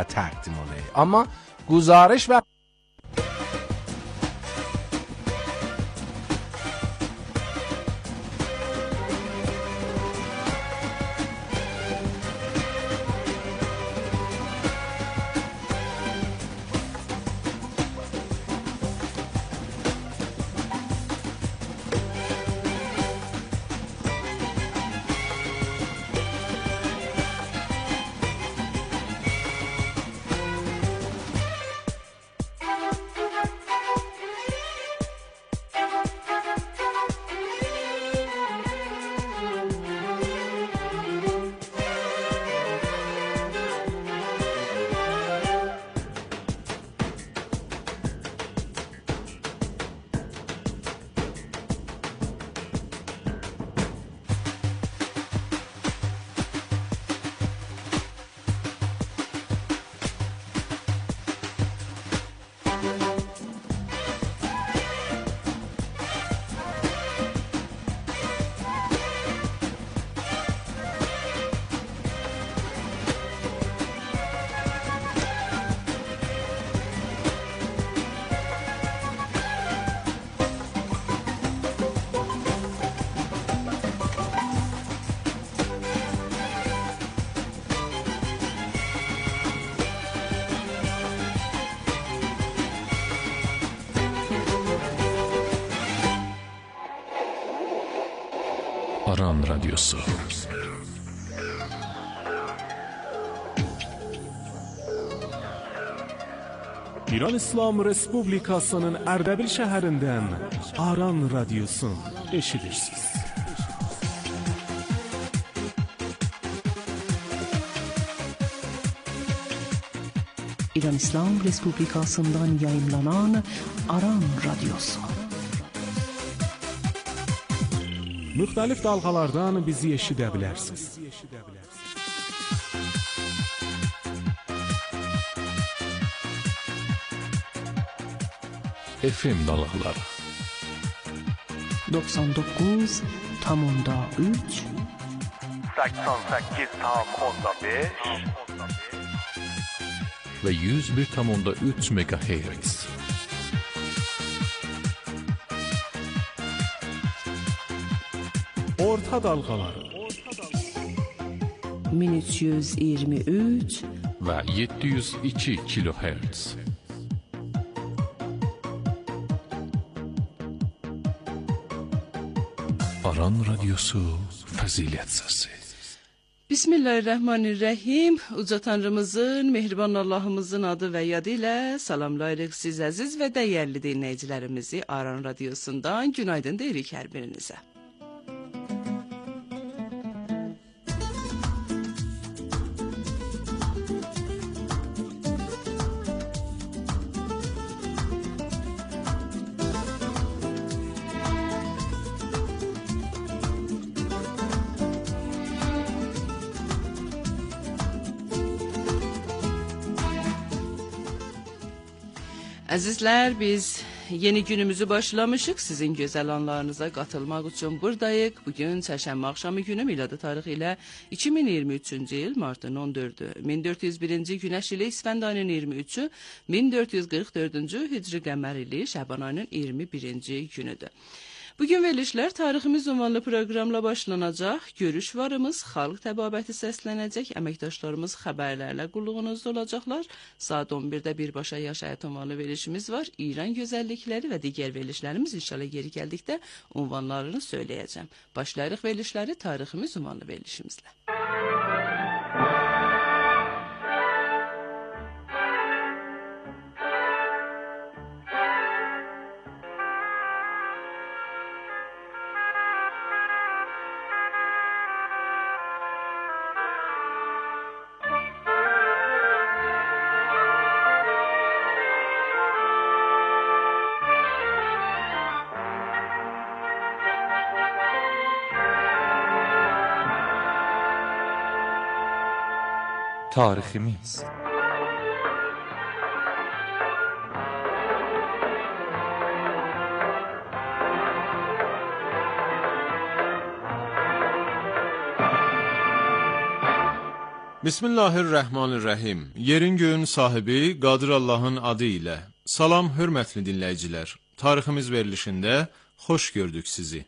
təqdim olay. Amma guzarış və Aran Radyosu. İran İslam Respublikasının Ərdəbil şəhərindən Aran Radyosu eşidirsiniz. İran İslam Respublikasından yayımlanan Aran Radyosu. Müxtəlif dalğalardan bizi eşidə bilərsiniz. FM dalğaları 99.3 88.5 ve 101.3 MHz. Orta dalğaları 1323 ve 702 kHz. Aran Radyosu Fəzilət Səsi. Bismillahirrahmanirrahim. Uca Tanrımızın, mehriban Allahımızın adı və yadı ilə salamlayırıq siz əziz və dəyərli dinləyicilərimizi Aran Radyosundan. Günaydın deyirik hər birinizə. Əzizlər, biz yeni günümüzü başlamışıq. Sizin gözəl anlarınıza qatılmaq üçün buradayıq. Bugün çərşənbə axşamı günü miladi tarixi ilə 2023-cü il martın 14-ü, 1401-ci günəş ili İsfənd ayının 23-ü, 1444-cü hicri qəmər ili Şəban ayının 21-ci günüdür. Bugün verilişlər tariximiz ünvanlı proqramla başlanacaq. Görüş varımız, xalq təbabəti səslənəcək, əməkdaşlarımız xəbərlərlə qulluğunuzda olacaqlar. Saat 11-də birbaşa yaş həyat ünvanlı verilişimiz var. İran gözəllikləri və digər verilişlərimiz inşallah geri gəldikdə ünvanlarını söyləyəcəm. Başlayırıq verilişləri tariximiz ünvanlı verilişimizlə. Tariximiz. Bismillahirrahmanirrahim. Yerin göğün sahibi Qadir Allah'ın adı ilə. Salam, hörmətli dinləyicilər. Tariximiz verilişində xoş gördük sizi.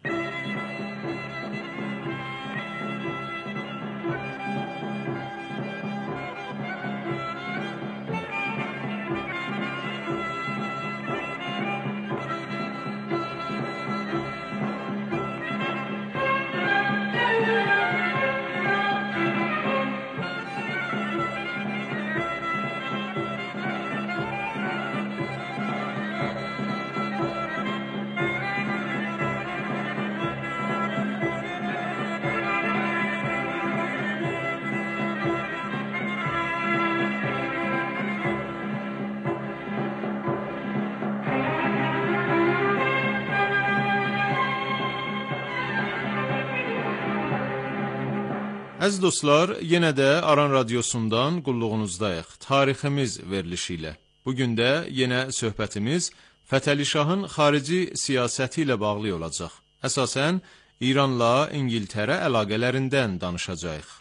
Əziz dostlar, yenə də Aran Radiosundan qulluğunuzdayıq. Tariximiz verilişi ilə. Bugün də yenə söhbətimiz Fətəli Şahın xarici siyasəti ilə bağlı olacaq. Əsasən, İranla İngiltərə əlaqələrindən danışacağıq.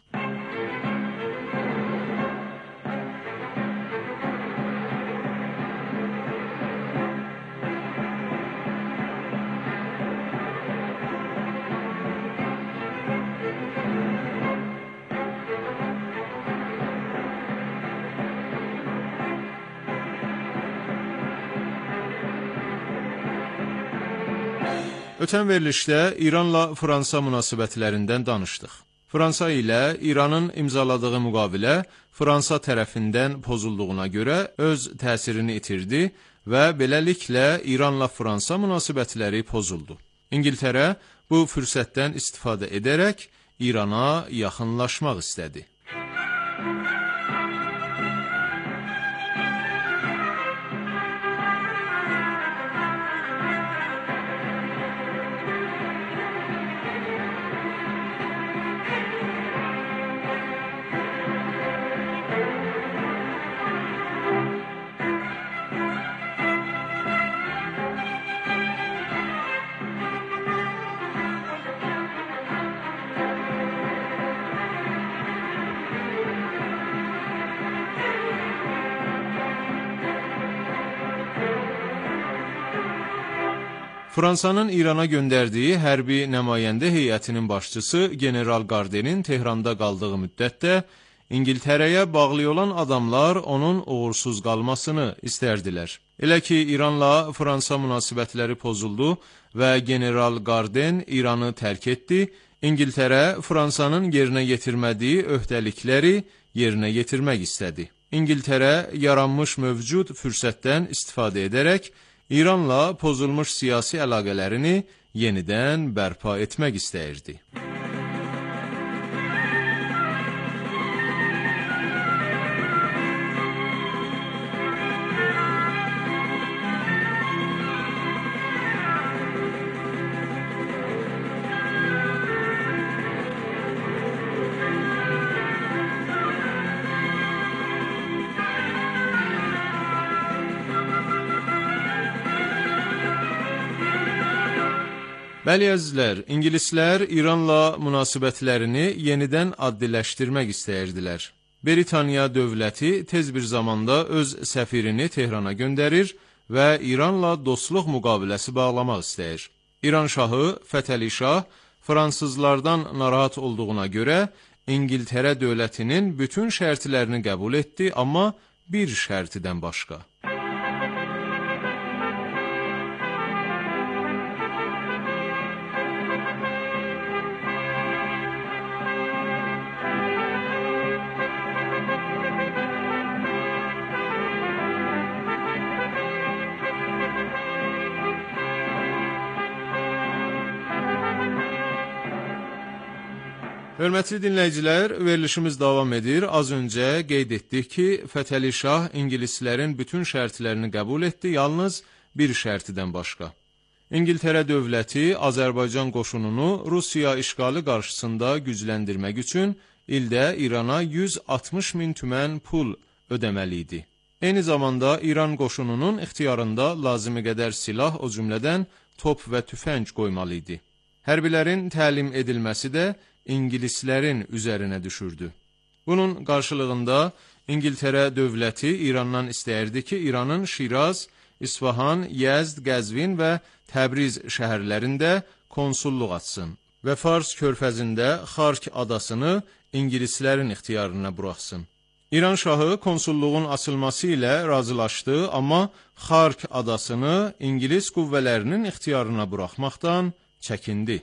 Ötən verilişdə İranla Fransa münasibətlərindən danışdıq. Fransa ilə İranın imzaladığı müqavilə Fransa tərəfindən pozulduğuna görə öz təsirini itirdi və beləliklə İranla Fransa münasibətləri pozuldu. İngiltərə bu fürsətdən istifadə edərək İrana yaxınlaşmaq istədi. Fransanın İrana göndərdiyi hərbi nümayəndə heyətinin başçısı General Gardenin Tehranda qaldığı müddətdə İngiltərəyə bağlı olan adamlar onun uğursuz qalmasını istərdilər. Elə ki, İranla Fransa münasibətləri pozuldu və General Garden İranı tərk etdi, İngiltərə Fransanın yerinə yetirmədiyi öhdəlikləri yerinə yetirmək istədi. İngiltərə yaranmış mövcud fürsətdən istifadə edərək İranla pozulmuş siyasi əlaqələrini yenidən bərpa etmək istəyirdi. Bəli əzizlər, İngilislər İranla münasibətlərini yenidən addiləşdirmək istəyirdilər. Britaniya dövləti tez bir zamanda öz səfirini Tehrana göndərir və İranla dostluq müqaviləsi bağlamaq istəyir. İran şahı Fətəli Şah fransızlardan narahat olduğuna görə İngiltərə dövlətinin bütün şərtlərini qəbul etdi, amma bir şərtidən başqa. Hörmətli dinləyicilər, verilişimiz davam edir. Az öncə qeyd etdik ki, Fətəli Şah İngilislərin bütün şərtlərini qəbul etdi, yalnız bir şərtidən başqa. İngiltərə dövləti Azərbaycan qoşununu Rusiya işğalı qarşısında gücləndirmək üçün ildə İrana 160 min tümən pul ödəməli idi. Eyni zamanda İran qoşununun ixtiyarında lazımi qədər silah, o cümlədən top və tüfəng qoymalı idi. Hərbilərin təlim edilməsi də İngilislərin üzərinə düşürdü. Bunun qarşılığında İngiltərə dövləti İrandan istəyirdi ki, İranın Şiraz, İsfahan, Yezd, Qəzvin və Təbriz şəhərlərində konsulluq açsın və Fars körfəzində Xark adasını ingilislərin ixtiyarına buraxsın. İran şahı konsulluğun açılması ilə razılaşdı, amma Xark adasını İngilis qüvvələrinin ixtiyarına buraxmaqdan çəkindi.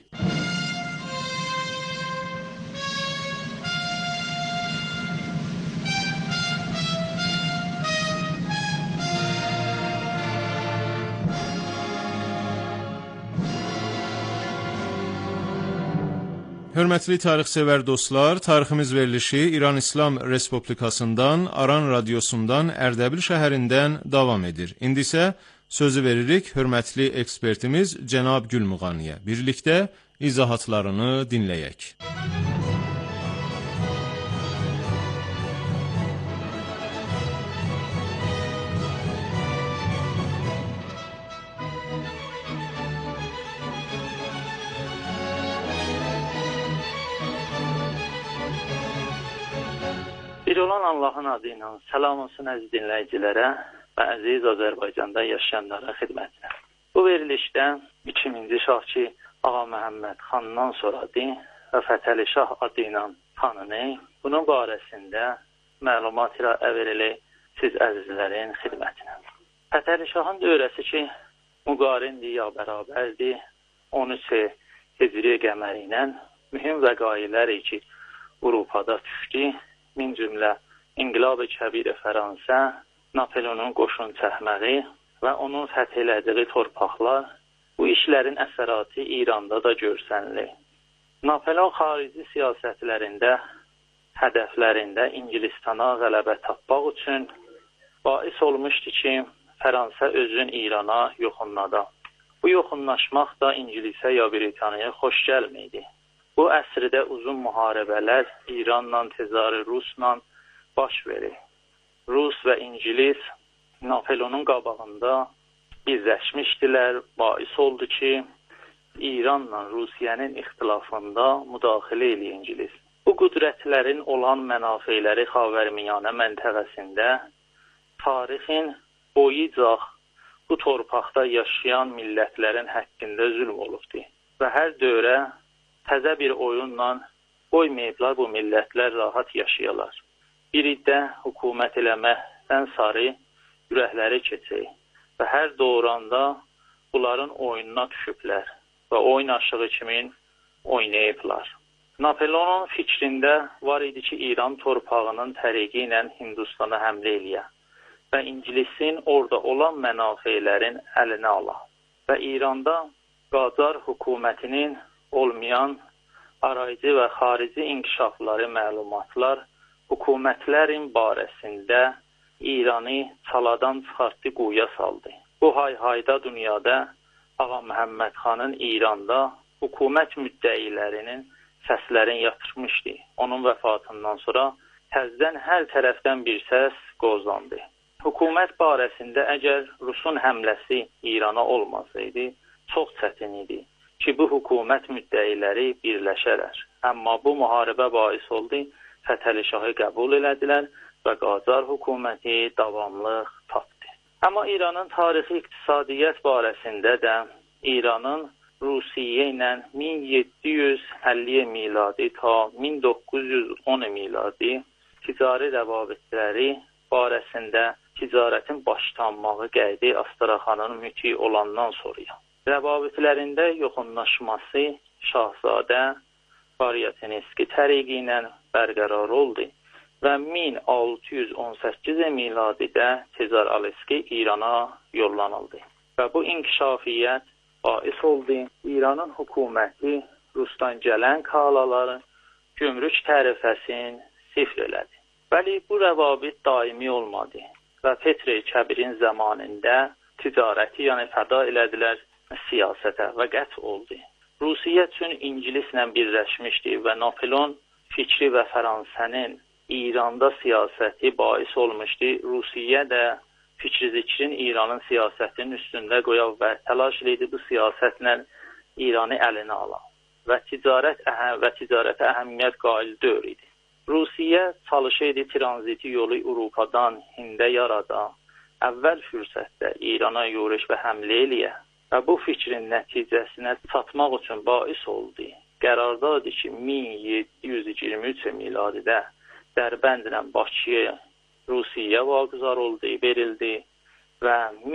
Hörmətli tarixsevər dostlar, tariximiz verilişi İran İslam Respublikasından, Aran Radiosundan, Ərdəbil şəhərindən davam edir. İndi isə sözü veririk hörmətli ekspertimiz Cənab Gülmuğaniyə. Birlikdə izahatlarını dinləyək. Bir olan Allahın adı ilə salam olsun əziz dinləyicilərə və əziz Azərbaycanda yaşayanlara xidmətinə. Bu verilişdə 2000-ci şahçı Ağa Məhəmməd xandan soradı və Fətəli Şah adı ilə tanını. Bunun barəsində məlumat irəli veririk siz əzizlərin xidmətinə. Fətəli Şahın dövrəsi ki, müqarindir ya bərabərdir, 13 Hicri qəməri ilə mühüm vəqailər ki, Avropada düşdü. Min cümlə İnqilab-ı Kəbir-i Fransa, Napoleonun qoşun çəkməyi və onun fəth elədiyi torpaqlar bu işlərin əsəratı İranda da görsənilir. Napoleon xarici siyasətlərində, hədəflərində İngilistana qələbə tapmaq üçün bais olmuşdu ki, Fransa özün İrana yoxunladı. Bu yoxunlaşmaq da İngilisə ya Britaniyaya xoş gəlməydi. Bu əsrdə uzun müharibələr İranla, Tezarı Rusla baş verir. Rus və İngilis Napoleonun qabağında birləşmişdilər, bais oldu ki, İranla Rusiyanın ixtilafında müdaxilə eləyir İngilis. Bu qüdrətlərin olan mənafeyləri Xavərmiyanə məntəqəsində tarixin boyucaq bu torpaqda yaşayan millətlərin həqqində zülm olubdur və hər dövrə təzə bir oyunla qoymayıblar bu millətlər rahat yaşayalar. Bir iddə hökumət eləməkdən sarı ürəkləri keçək və hər doğranda bunların oyununa düşüblər və oyun aşığı kimin oynayıblar. Napoleonun fikrində var idi ki, İran torpağının təriqi ilə Hindistana həmlə eləyə və İngilisin orada olan mənafeylərin əlinə ala və İranda Qacar hökumətinin olmayan arayıcı və xarici inkişafları məlumatlar hökumətlərin barəsində İranı çaladan çıxartdı, quyuya saldı. Bu hay-hayda dünyada Ağa Məhəmməd xanın İranda hökumət müddəilərinin səslərini yatırmışdı. Onun vəfatından sonra təzdən hər tərəfdən bir səs qozlandı. Hökumət barəsində əgər Rusun həmləsi İrana olmasaydı, çox çətin idi ki, bu hökumət müddəiləri birləşərər. Amma bu müharibə bais oldu, Fətəli Şahı qəbul elədilər və Qacar hökuməti davamlıq tapdı. Amma İranın tarixi iqtisadiyyat barəsində də İranın Rusiya ilə 1750 miladi ta 1910 miladi ticari rəvabitləri barəsində ticarətin başlanmağı Qaydi Astaraxanın müti olandan sonra rəvabitlərində yoxunlaşması Şahzadə Qaryateneski təriqi ilə bərqərar oldu və 1618 miladidə Tezar Aleski İrana yollanıldı. Və bu inkişafiyyət bais oldu. İranın hökuməti Rusdan gələn kalaları gömrük tərifəsini sifr elədi. Bəli, bu rəvabit daimi olmadı və Petr-i Kəbirin zamanında ticarəti, yəni fəda elədilər siyasətə və qət oldu. Rusiya üçün İngilislə birləşmişdi və Napoleon fikri və Fransanın İranda siyasəti bais olmuşdu. Rusiya da fikri zikrin İranın siyasətinin üstündə qoyaq və təlaş edirdi bu siyasətlə İranı əlinə ala və ticarətə əhəmiyyət qail dövr idi. Rusiya çalışırdı tranziti yolu Avropadan Hində yarada, əvvəl fürsətdə İrana yürüş və həmlə eləyə və bu fikrin nəticəsinə çatmaq üçün bais oldu. Qərardadır ki, 1723 miladidə Dərbəndlə Bakıya Rusiya vaquzar oldu, verildi və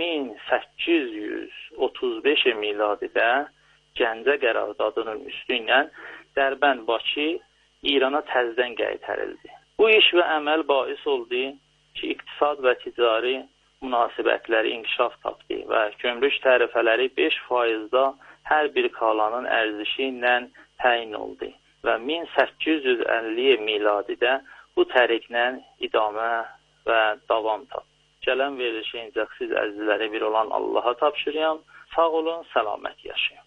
1835 miladidə Gəncə qərardadının üstünlə Dərbənd Bakı İrana təzədən qaytarıldı. Bu iş və əməl bais oldu ki, iqtisad və ticari münasibətləri inkişaf tapdı və gömrük tərifələri 5%-da hər bir kalanın ərzişi ilə təyin oldu və 1850 miladidə bu təriklə idamə və davam tapdı. Gələn verilişi incəksiz əzizləri bir olan Allaha tapşırıram. Sağ olun, səlamət yaşayın.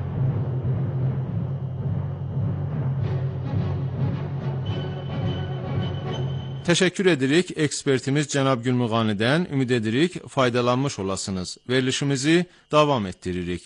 Təşəkkür edirik ekspertimiz cənab Gülmuğanidən. Ümid edirik faydalanmış olasınız. Verilişimizi davam etdiririk.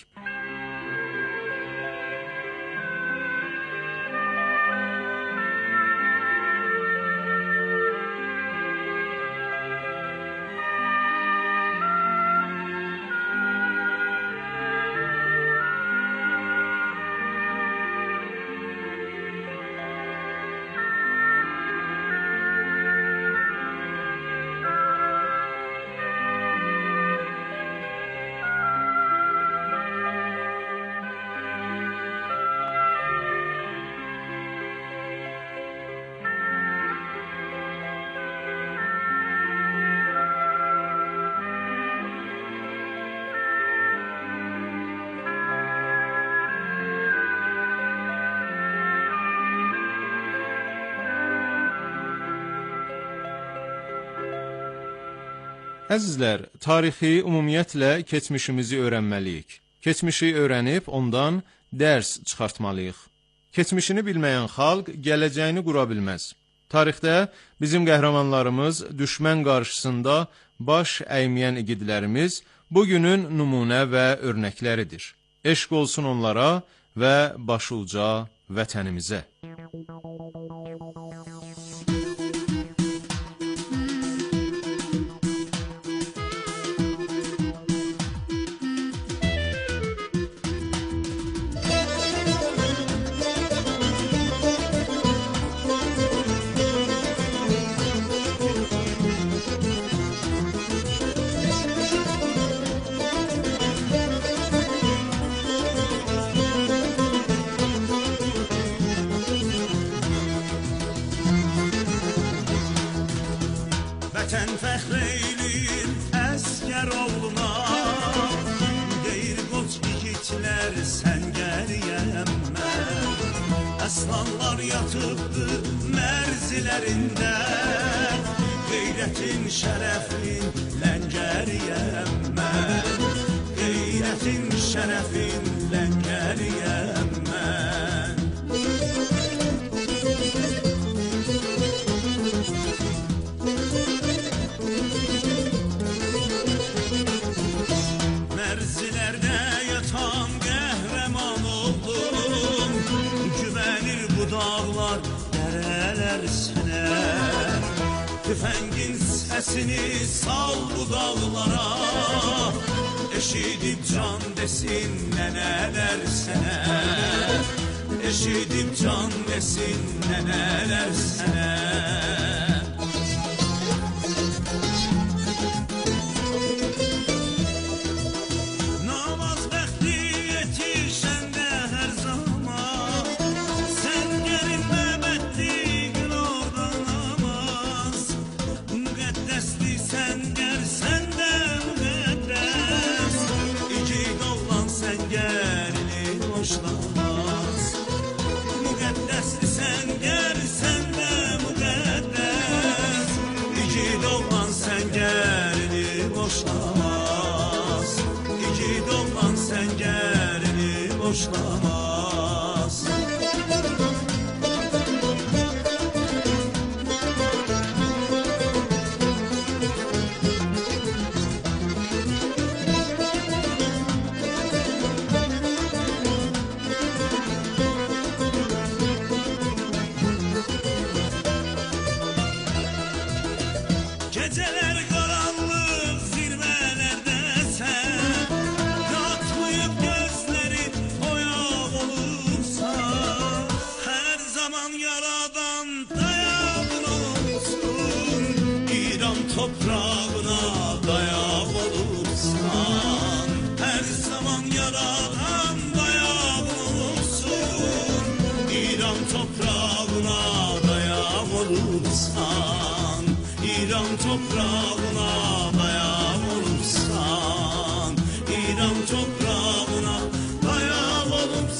Əzizlər, tarixi ümumiyyətlə keçmişimizi öyrənməliyik. Keçmişi öyrənib ondan dərs çıxartmalıyıq. Keçmişini bilməyən xalq gələcəyini qura bilməz. Tarixdə bizim qəhrəmanlarımız düşmən qarşısında baş əyməyən igidlərimiz bugünün nümunə və örnəkləridir. Eşq olsun onlara və başuca vətənimizə. Vətən fəxr eyləyir əsgər oğluna, deyir qoç igidlər sən gəliyəm mən. Əslanlar yatıbdır mərzilərində, qeyrətin şərəfin ləngəriyəm mən. Qeyrətin şərəfin ləngəriyəm mən. Mərzilərdə yatan qəhrəman oldum, güvənir bu dağlar, dərələr sənə. Tüfəngin səsini sal bu dağlara, eşidib can desin nənələr sənə. Eşidib can desin nənələr sənə. Boşlamaz. Geceler karanlık zirvelerde sen yatmayıp gözlerin oyak olursa her zaman yaradan dayan olsun İran toprağına dayak olursan her zaman yaradan dayak olursun İran toprağına dayak olursan İran toprağına dayak olursan İran toprağına dayak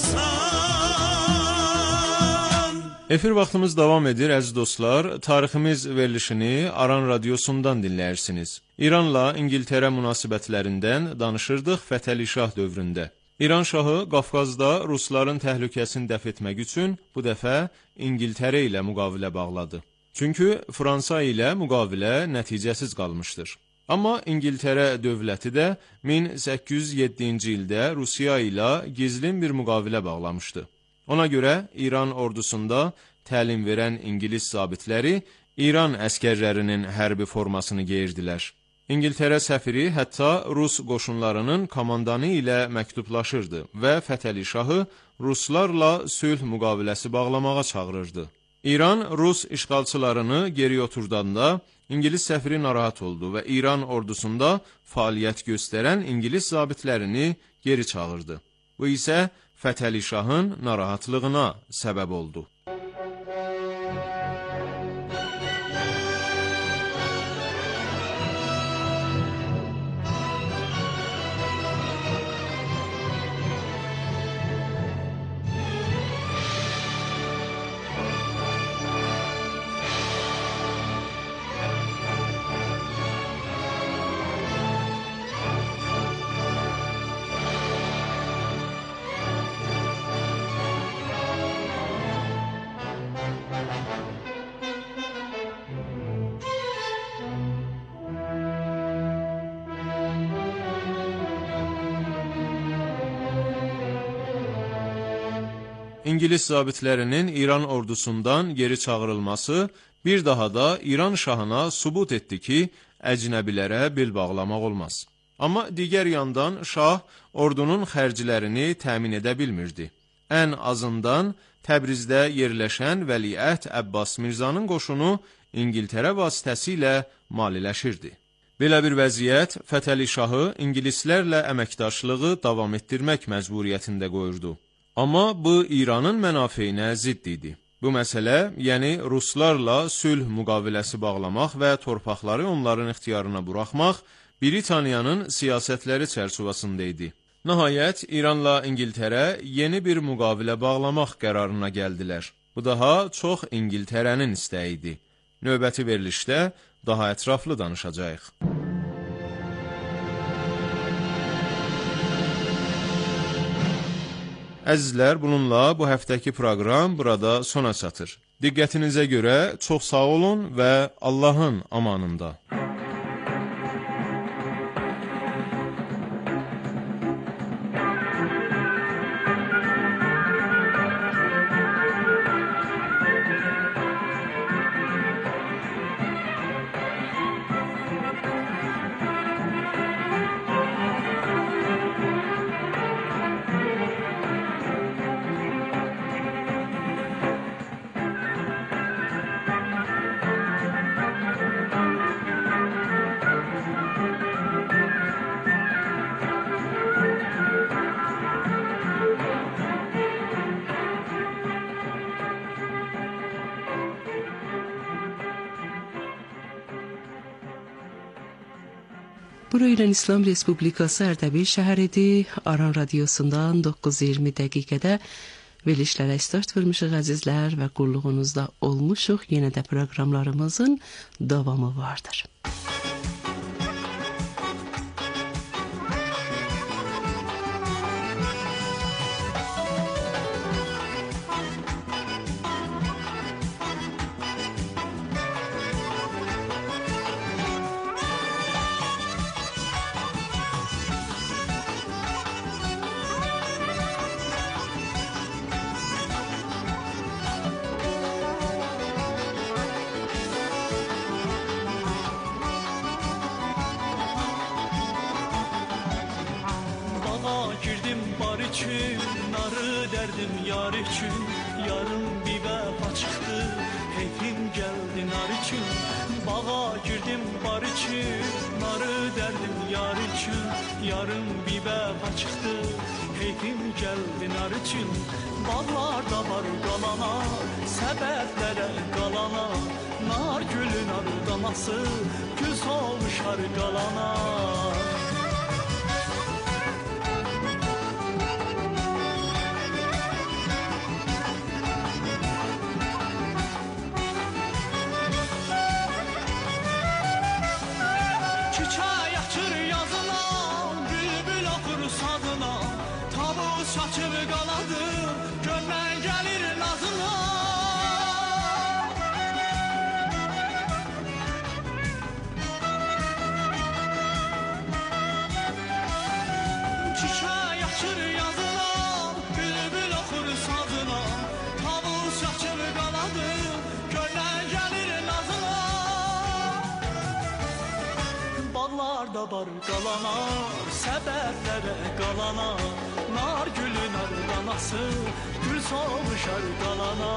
olursan. Efir vaxtımız davam edir əziz dostlar. Tariximiz verilişini Aran radiosundan dinləyirsiniz. İranla İngiltərə münasibətlərindən danışırdıq Fətəli Şah dövründə. İran şahı Qafqazda Rusların təhlükəsini dəf etmək üçün bu dəfə İngiltərə ilə müqavilə bağladı. Çünki Fransa ilə müqavilə nəticəsiz qalmışdır. Amma İngiltərə dövləti də 1807-ci ildə Rusiya ilə gizlin bir müqavilə bağlamışdı. Ona görə İran ordusunda təlim verən İngilis zabitləri İran əskərlərinin hərbi formasını geyirdilər. İngiltərə səfiri hətta Rus qoşunlarının komandanı ilə məktublaşırdı və Fətəli Şahı Ruslarla sülh müqaviləsi bağlamağa çağırırdı. İran Rus işğalçılarını geri oturdanda İngilis səfiri narahat oldu və İran ordusunda fəaliyyət göstərən İngilis zabitlərini geri çağırdı. Bu isə Fətəli Şahın narahatlığına səbəb oldu. İngilis zabitlərinin İran ordusundan geri çağırılması bir daha da İran şahına sübut etdi ki, əcnəbilərə bel bağlamaq olmaz. Amma digər yandan şah ordunun xərclərini təmin edə bilmirdi. Ən azından Təbrizdə yerləşən Vəliəhd Əbbas Mirzanın qoşunu İngiltərə vasitəsilə maliləşirdi. Belə bir vəziyyət Fətəli Şahı İngilislərlə əməkdaşlığı davam etdirmək məcburiyyətində qoyurdu. Amma bu İranın mənafeyinə zidd idi. Bu məsələ, yəni Ruslarla sülh müqaviləsi bağlamaq və torpaqları onların ixtiyarına buraxmaq Britaniyanın siyasətləri çərçivəsində idi. Nəhayət, İranla İngiltərə yeni bir müqavilə bağlamaq qərarına gəldilər. Bu daha çox İngiltərənin istəyi idi. Növbəti verilişdə daha ətraflı danışacağıq. Əzizlər, bununla bu həftəki proqram burada sona çatır. Diqqətinizə görə çox sağ olun və Allahın amanında. Bura İran İslam Respublikası Ərdəbil şəhəridir. Aran radiosundan 9:20 dəqiqədə verilişlərə start vermişik əzizlər və qulluğunuzda olmuşuq. Yenə də proqramlarımızın davamı vardır. üçün, narı dərdim yar üçün. Yarım bir vəfa çıxdı, heyfim gəldi nar üçün. Bağa girdim bar üçün, narı dərdim yar üçün. Yarım bir vəfa çıxdı, heyfim gəldi nar üçün. Bağlarda var qalana, səbətlərə qalana. Nar gülün ardaması, gül solmuşar qalana. Saçıb qaladı, gönlən gəlir nazına. Çiçək açır yazına, bülbül oxur sazına. Tavus saçıb qaladı, gönlən gəlir nazına. Bağlarda var qalanar, səbətlərə qalanar. Nar gülün ardaması, gül solmuşar qalana.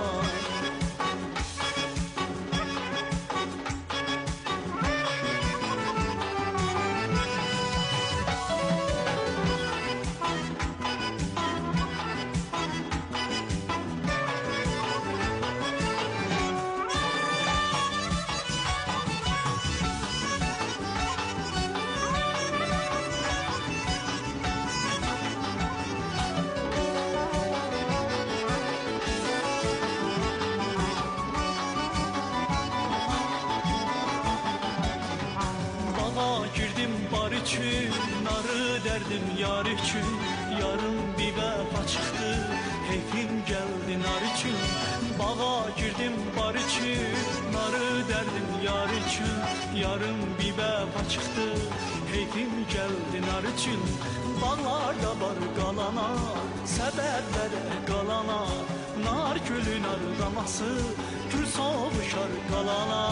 Narı dərdim yar üçün, yarım bir vəfa çıxdı, heyfim gəldi nar üçün. Bağa girdim bar üçün, narı dərdim yar üçün. Yarım bir vəfa çıxdı, heyfim gəldi nar üçün. Bağlarda var qalana, səbətlərə qalana. Nar gülün ardaması, gül solmuşar qalana.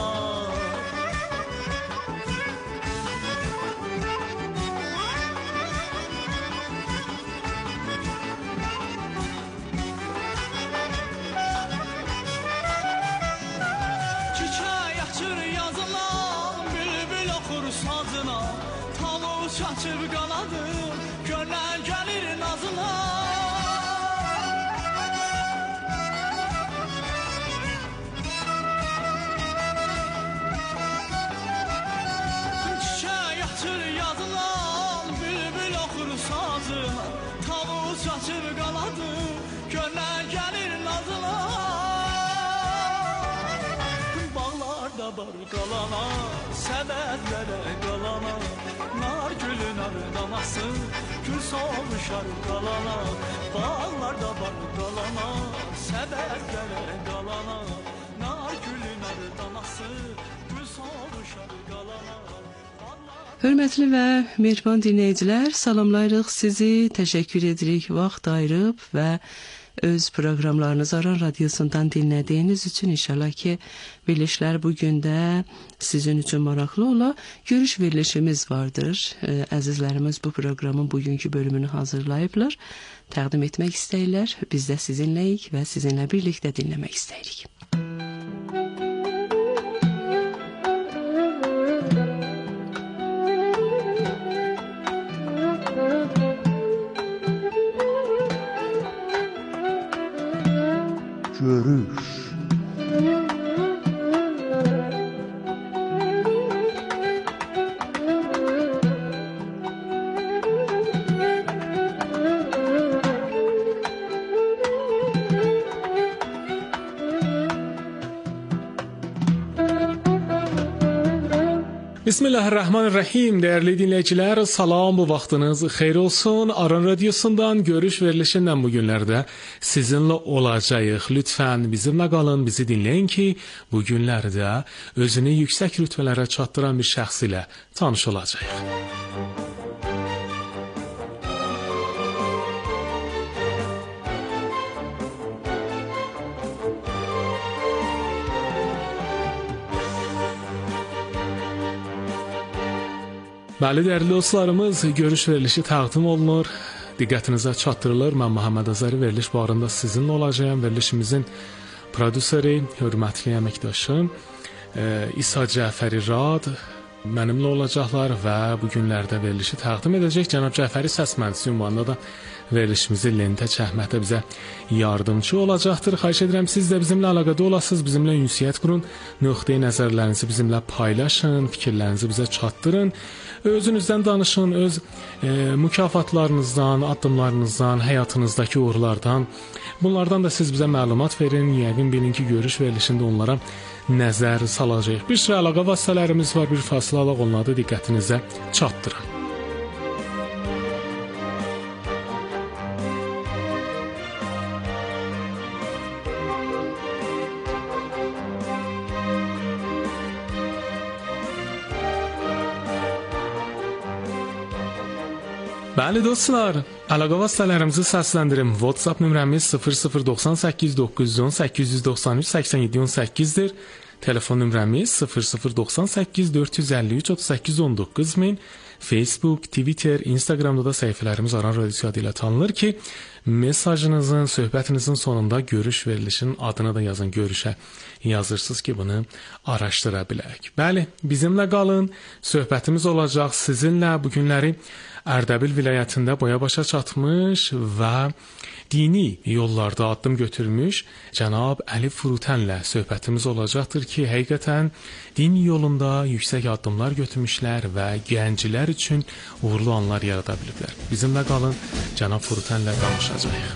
Saçıb qaladı, gönlən gəlir nazına. Çiçək açır yazına, bülbül oxur sazına. Tavus saçıb qaladı, gönlən gəlir nazına. Bağlarda var qalana, səbətlərə qalana. Nar gülün ardaması, gül solmuşar qalana. Bağlarda var qalana, səbətlərə qalana. Nar gülün ardaması, gül solmuşar qalana. Hörmətli və mehriban dinləyicilər, salamlayırıq sizi, təşəkkür edirik vaxt ayırıb və öz proqramlarınızı Aran Radiosundan dinlədiyiniz üçün. İnşallah ki, verilişlər bugün də sizin üçün maraqlı ola. Görüş verilişimiz vardır. Əzizlərimiz bu proqramın bugünkü bölümünü hazırlayıblar. Təqdim etmək istəyirlər. Biz də sizinləyik və sizinlə birlikdə dinləmək istəyirik. Görüş. Bismillahirrahmanirrahim. Değerli dinleyiciler, salam, bu vaxtınız xeyir olsun. Aran Radyosu'ndan görüş verilişinden bugünlerde sizinle olacağıq. Lütfen bizimle qalın, bizi dinleyin ki, bugünlerde özünü yüksek rütbelere çatdıran bir şəxs ilə tanış olacağıq. Bəli, dəyərli dostlarımız, görüş verilişi təqdim olunur. diqqətinizə çatdırılır. Mən Məhəmməd Azəri veriliş barında sizinlə olacağam. Verilişimizin prodüseri, hörmətli əməkdaşım İsa Cəfəri Rad mənimlə olacaqlar və bu günlərdə verilişi təqdim edəcək. Cənab Cəfəri səs mühəndisi ünvanında da verilişimizi lentə çəkməkdə bizə yardımcı olacaqdır. Xahiş edirəm siz də bizimlə əlaqədə olasınız, bizimlə ünsiyyət qurun, nöqteyi nəzərlərinizi bizimlə paylaşın, fikirlərinizi bizə çatdırın. Özünüzdən danışın, öz mükafatlarınızdan, addımlarınızdan, həyatınızdakı uğurlardan. Bunlardan da siz bizə məlumat verin. Yəqin bilin ki, görüş verilişində onlara nəzər salacağıq. Bir sıra əlaqə vasitələrimiz var, bir fasilə alaq, onları da diqqətinizə çatdırın. Bəli dostlar, əlaqə vasitələrimizi səsləndirim. WhatsApp nömrəmiz 0098 910 893 87 18-dir. Telefon nömrəmiz 0098 453 38 19000. Facebook, Twitter, Instagramda da səhifələrimiz Aran Radiosu adı ilə tanınır ki, mesajınızın, söhbətinizin sonunda görüş verilişinin adını da yazın, görüşə yazırsınız ki, bunu araşdıra bilək. Bəli, bizimlə qalın, söhbətimiz olacaq sizinlə. Bu günləri Ərdəbil vilayətində boya-başa çatmış və dini yollarda addım götürmüş cənab Əli Furutənlə söhbətimiz olacaqdır ki, həqiqətən dini yolunda yüksək addımlar götürmüşlər və gənclər üçün uğurlu anlar yarada biliblər. Bizimlə qalın, cənab Furutənlə danışacağıq.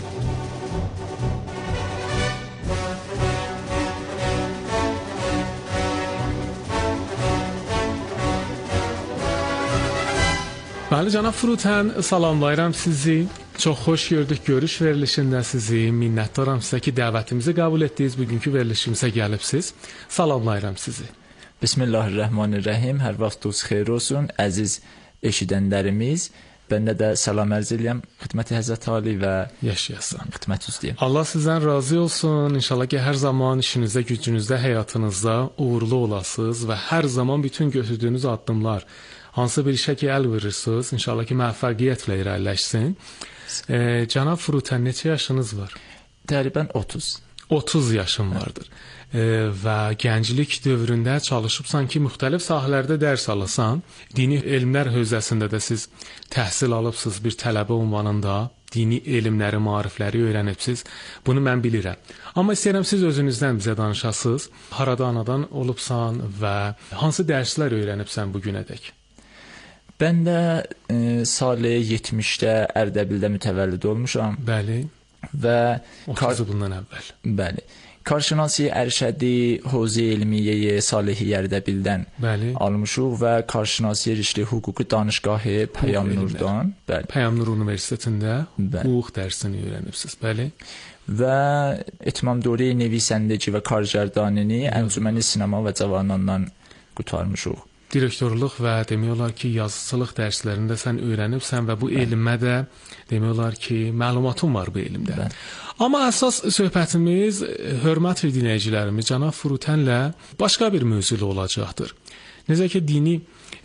Bəli, cənab Furutən, salamlayıram sizi. Çox xoş gördük görüş verilişində sizi. Minnətdaram sizə ki, dəvətimizi qəbul etdiniz, bugünkü verilişimizə gəlibsiz. Salamlayıram sizi. Bismillahirrahmanirrahim. Hər vaxtınız xeyir olsun, əziz eşidənlərimiz. Ben də salam ərz edirəm xidməti Həzrət Ali və yaşayasın. Xidmət üzrəyəm. Allah sizdən razı olsun. İnşallah ki, hər zaman işinizdə, gücünüzdə, həyatınızda uğurlu olasınız və hər zaman bütün götürdüyünüz addımlar, hansı bir işə ki, əl verirsiniz, inşallah ki, müvəffəqiyyətlə irəliləşsin. Cənab Furutən, neçə yaşınız var? Təqribən 30. 30 yaşım vardır. Və gənclik dövründə çalışıbsan ki, müxtəlif sahələrdə dərs alasan, dini elmlər hövzəsində də siz təhsil alıbsınız bir tələbə ünvanında, dini elmləri, maarifləri öyrənibsiz. Bunu mən bilirəm. Amma istəyirəm siz özünüzdən bizə danışasınız. Harada anadan olubsan və hansı dərslər öyrənibsən bugünədək? Ben də salı 70-də Ərdəbildə mütəvəllid olmuşam. Bəli. Və 30 bundan əvvəl. Bəli. Karşınasi Ərşədi Hövzə Elmiyyə Salihi Ərdəbildən almışıq və Karşınasi Rişli Hüquqi Danışgahı Pəyam-Nurdan, bəli. Pəyam-Nur Universitetində hüquq dərsini öyrənibsiz, bəli. Və İtmamdori Nevisəndəci və Kargərdanini Əncüməni Sinema və Cavanlardan qurtarmışıq. Direktorluq və demək olar ki, yazıçılıq dərslərində sən öyrənibsən və bu elmə də demək olar ki, məlumatın var bu elmdə. Bəli. Amma əsas söhbətimiz, hörmətli dinləyicilərimiz, cənab Furutənlə başqa bir mövzuda olacaqdır. Necə ki, dini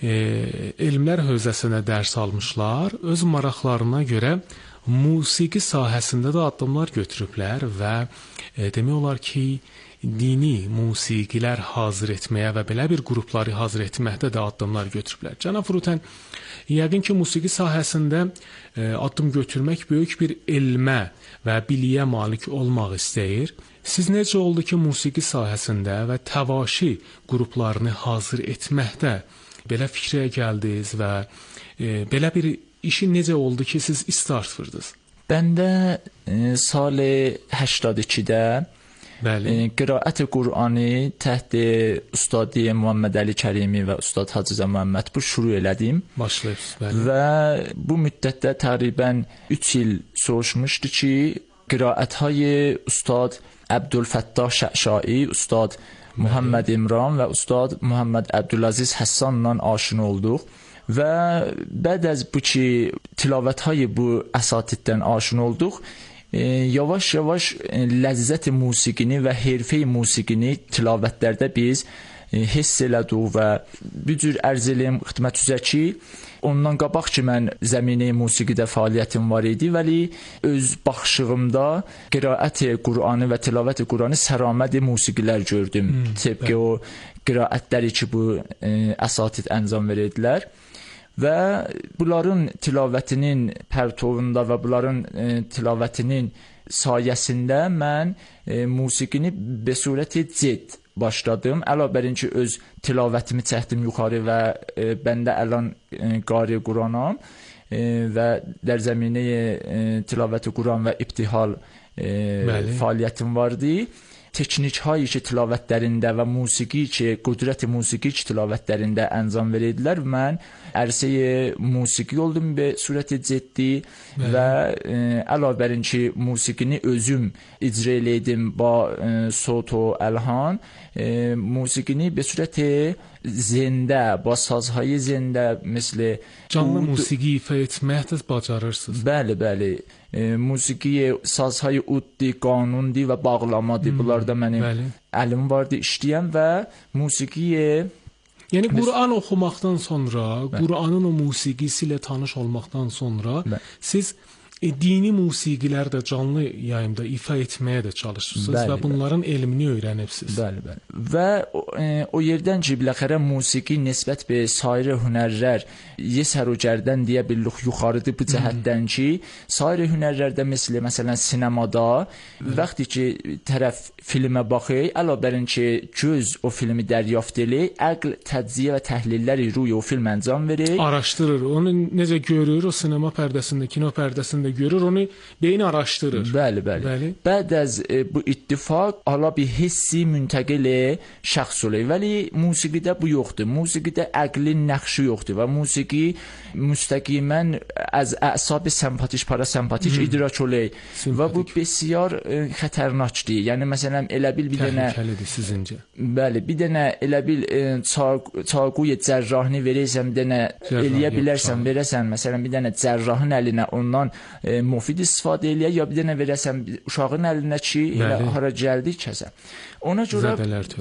elmlər hövzəsində dərs almışlar, öz maraqlarına görə musiqi sahəsində də addımlar götürüblər və demək olar ki, dini musiqilər hazır etməyə və belə bir qrupları hazır etməkdə də addımlar götürüblər. Cənab Furutən, yəqin ki, musiqi sahəsində addım götürmək böyük bir elmə və biliyə malik olmaq istəyir. Siz necə oldu ki, musiqi sahəsində və təvaşi qruplarını hazır etməkdə belə fikrə gəldiniz və belə bir işi necə oldu ki, siz start vurdunuz? Ben də sal 82-də qiraət Qur'anı təhت ustadi Muhammed Ali Kərimi və ustad Hacı Muhammed bu şuru elədim. Başlayıbsınız. Və bu müddətdə təqribən 3 il soğuşmuşdu ki, qiraəthay ustad Abdülfəttah Şəşai, ustad Muhammed İmran və ustad Muhammed Abdülaziz Həssanla aşina olduq. Və bəd az bu ki, tilavəthay bu əsatiddən aşina olduq. Yavaş-yavaş ləzzət musiqini və herfey musiqini tilavətlərdə biz hiss elədik və bu cür ərz eləyim xidmət üzrə ki, ondan qabaq ki mən zəmini musiqidə fəaliyyətim var idi, vəli öz baxışığımda qiraət-i Qur'anı və tilavət-i Qur'anı səraməd musiqilər gördüm. Təbii o qiraətləri ki bu əsatid anzam verirdilər və bunların tilavətinin pərtovunda və bunların tilavətinin sayəsində mən musiqini be surəti cid başladım. Əlavərin ki öz tilavətimi çəkdim yuxarı və bəndə əlan qari Quranam və در زمینه tilavət-i Quran və ibtihal fəaliyyətim vardı. Teknik hایی که tilavətlərində və musiqi ki, qüdrət musiqi ki tilavətlərində anzam verirdilər. Mən ərsəyə musiqi oldum be surəti ciddi və əlavərin ki musiqini özüm icra elədim ba sot و الحان موسیقی به صورت زنده با سازهای زنده مثل canlı musiqi ifa etməkdə bacarırsınız. Bəli, bəli. Musiqi sazهای uddi, qanundi və bağlamadı. Bunlarda mənim əlim vardı işləyən və musiqi Yəni Quran oxumaqdan sonra, Quranın o musiqisi ilə tanış olmaqdan sonra siz dini musiqilər də canlı yayımda ifa etməyə də çalışırsınız və bunların elmini öyrənibsiniz. Bəli, bəli. Və o yerdən ki, biləxərə musiqi nisbət be sair hünərlər yesər o gərdən deyə bildik yuxarıdır bu cəhətdən ki, sair hünərlərdə məsələn sinemada vaxtı ki tərəf filmə baxır, əlavərin ki göz o filmi dəryaft eləyir, əql təcziyə və təhlilləri ruy o film anzam verir. Araşdırır, onu necə görür, o sinema pərdəsində, kino pərdəsində görür, onu beyin araşdırır. Bəli, bəli. Bəd az bu ittifaq ala bir hissi müntəqil şəxs olur. Vəli musiqidə bu yoxdur. Musiqidə əqlin nəqşi yoxdur və musiqi müstəqimən az əsab sempatik parasempatik idrak olur və bu bəsiyar xətərnaçdır. Yəni məsələn elə bil bir dənə təhlükəlidir sizincə. Bəli, bir dənə elə bil çarquy cərrahını verəsən, bir dənə eləyə bilərsən, verəsən məsələn bir dənə cərrahın əlinə ondan mufid istifadə eləyə ya bir dənə verəsən uşağın əlinə ki elə hara gəldi kəsə. Ona görə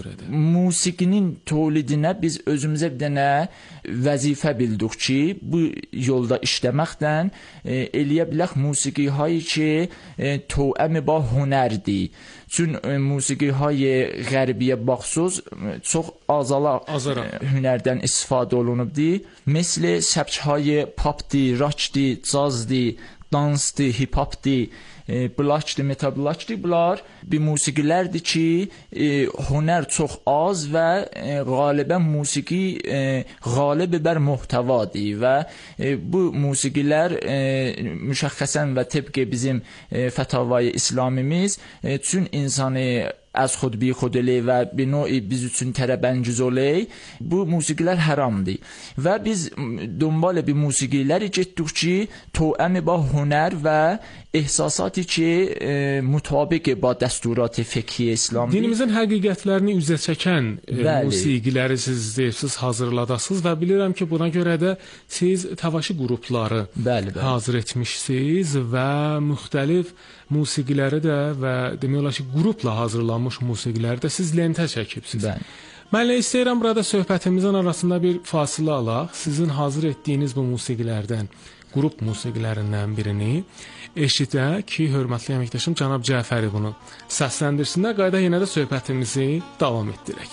musiqinin tolidinə biz özümüzə bir dənə vəzifə bildik ki, bu yolda işləməkdən eləyə bilək musiqi hایی ki توأم با هنرdi. Çün musiqi hایی qərbiyə baxsız çox azala hünərdən istifadə olunubdi. Məsələ səbçهای popdi, rockdi, cazdi, dansdi, hip-hopdi, blakdi, metablakdi. Bunlar bir musiqilərdir ki, hünər çox az və qalibən musiqi qalib bər muhtəvadır və bu musiqilər müşəxxəsən və təbqə bizim fətavai İslamimiz çün insanı از خود بی خود الی و به نوعی biz üçün tərəbəngiz oley, bu musiqilər haramdır. Və biz دنبال bir musiqiləri getdik ki, توأم با هنر və ehsasatı ki, mütabiq با دستورات فقهی İslam. Dinimizin həqiqətlərini üzə çəkən musiqiləri siz deyirsiniz, hazırladasınız və bilirəm ki, buna görə də siz təvaşi qrupları hazır etmişsiniz və müxtəlif musiqiləri də və demək olar ki, qrupla hazırlanmış musiqiləri də siz lentə çəkibsiniz. Mən istəyirəm burada söhbətimizin arasında bir fasilə alaq. Sizin hazır etdiyiniz bu musiqilərdən, qrup musiqilərindən birini eşidək ki, hörmətli əməkdaşım cənab Cəfəri bunu səsləndirsinlər. Qayda yenə də söhbətimizi davam etdirək.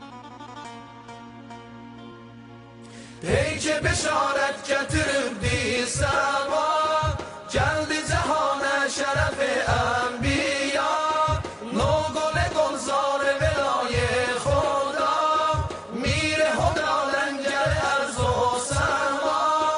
Ey ki beşarət gətiribdi səma, gəldi cəhana şərəfi ənbiya, noqole qolzar velaye xoda, mire xoda ləngar ərz o səma.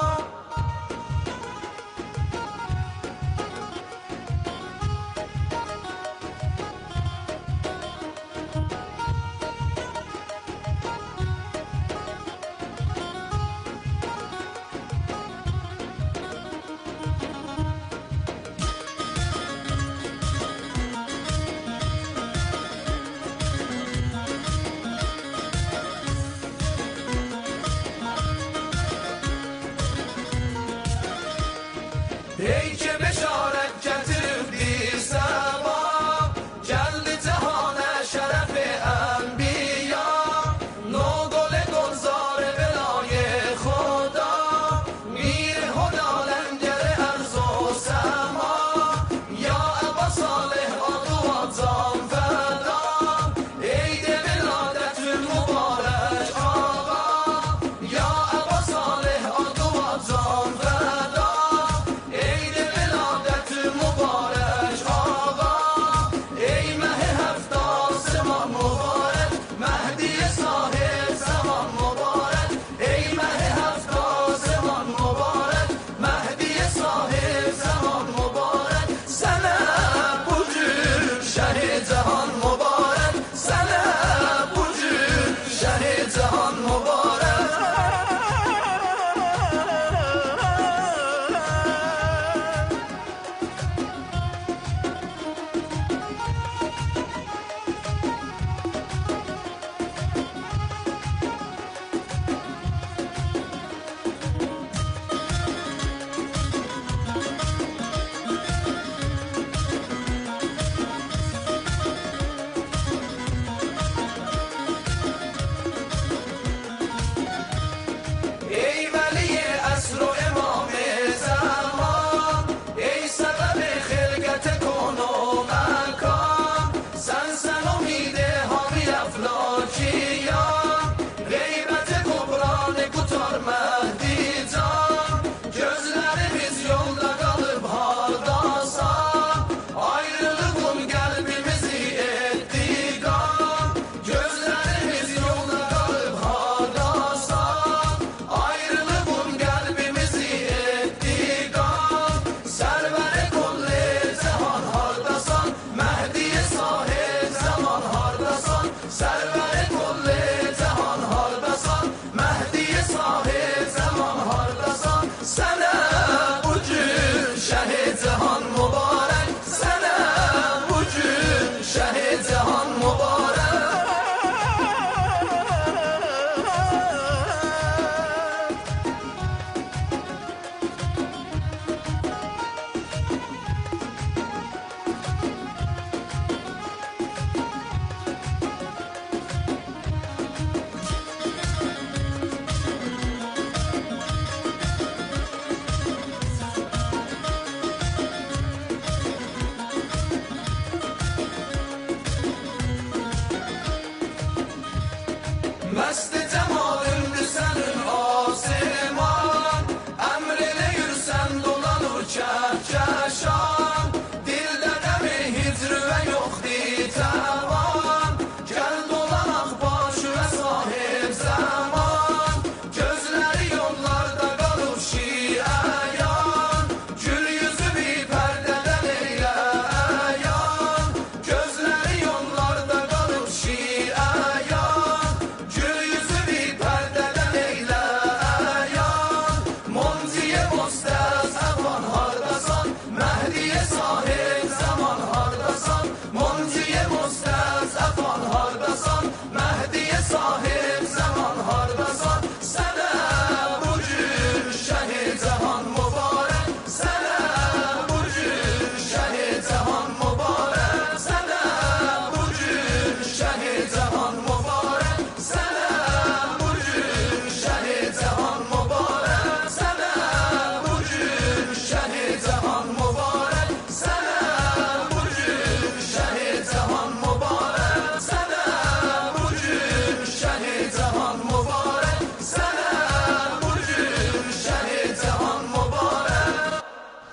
Ey ki beşarət gətiribdi səma, gəldi cəhana şərəfi ənbiya,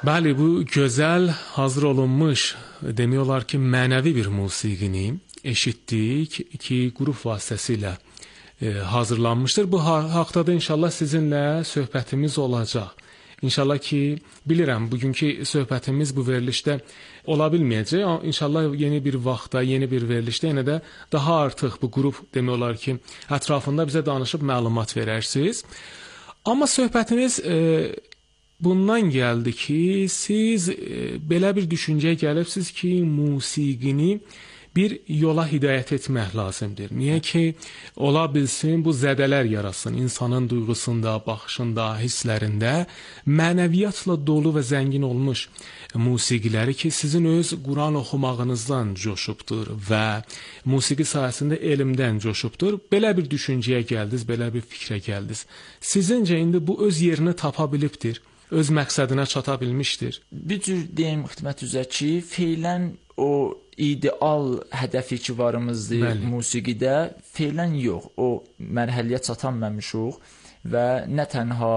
Bəli, bu gözəl hazır olunmuş, demək olar ki, mənəvi bir musiqini eşitdik ki, qrup vasitəsilə hazırlanmışdır. Bu haqda da inşallah sizinlə söhbətimiz olacaq. İnşallah ki, bilirəm, bugünkü söhbətimiz bu verilişdə ola bilməyəcək. İnşallah yeni bir vaxtda, yeni bir verilişdə yenə də daha artıq bu qrup demək olar ki, ətrafında bizə danışıb məlumat verərsiniz. Amma söhbətiniz bundan gəldi ki, siz belə bir düşüncəyə gəlibsiz ki, musiqini bir yola hidayət etmək lazımdır. Niyə ki, ola bilsin, bu zədələr yarasın insanın duyğusunda, baxışında, hisslərində, mənəviyyatla dolu və zəngin olmuş musiqiləri ki, sizin öz Quran oxumağınızdan coşubdur və musiqi sayəsində elmdən coşubdur. Belə bir düşüncəyə gəldiniz, belə bir fikrə gəldiniz. Sizincə indi bu öz yerini tapa bilibdir, öz məqsədinə çata bilmişdir. Bir cür deyim xidmət üzrə ki, feylən o ideal hədəfi ki varımızdır musiqidə, feylən yox. O mərhələyə çatanmamışıq və nə tənha